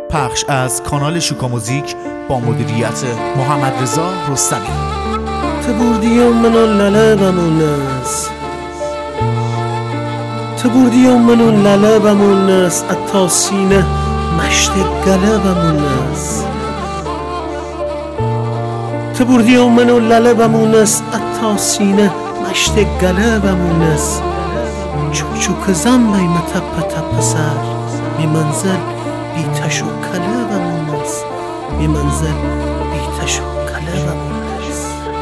پخش از کانال شوکا موزیک با مدیریت محمد رضا رستمی. تبردی منو للبمونس تبردی منو للبمونس اتا سینه مشت قلبمونس تبردی منو للبمونس اتا سینه مشت قلبمونس چوک چوک زنبای متپ تپ سر بی منزل بی تشو کلبمونس بی منزل بی تشو کلبمونس.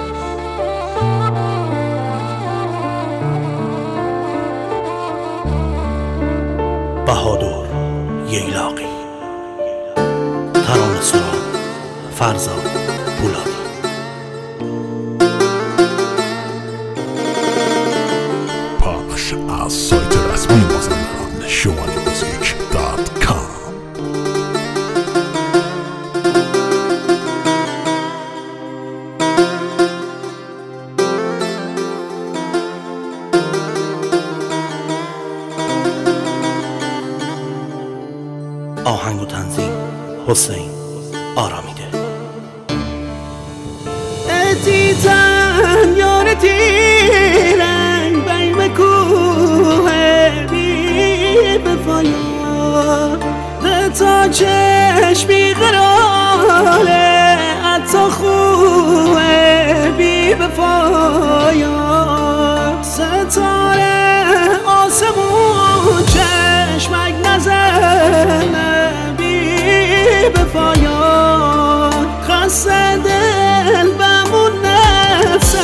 بهادر ییلاقی، ترانه سرا فرزاد پولادی. پخش از سایت رسمی مازندران شمالموزیک.com. آهنگ و تنظیم حسین آرامیده. اتیتن یارتی رنگ بیم کوه بی بفایا تا چشمی قراله اتا خوه بی بفایا ستاره آسمون چشمک نزنه بی بفایا خسته دل بمون نفس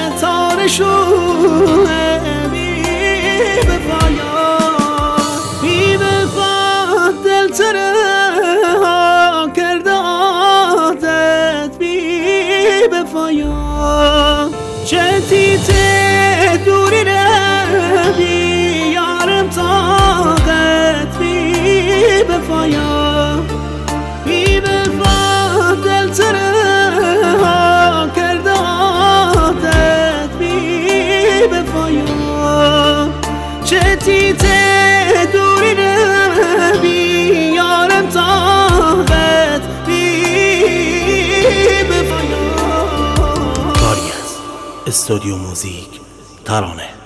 تارشونه بی بفایا بی بفا دل تره ها کرده عادت بی بفایا چه تیته دوری نبی یارم طاقت بی بفایا بی بفا دل تره ها کرده عادت بی بفایا چه تیته دوری نبی یارم طاقت بی بفایا. کاری از استودیو موزیک ترانه.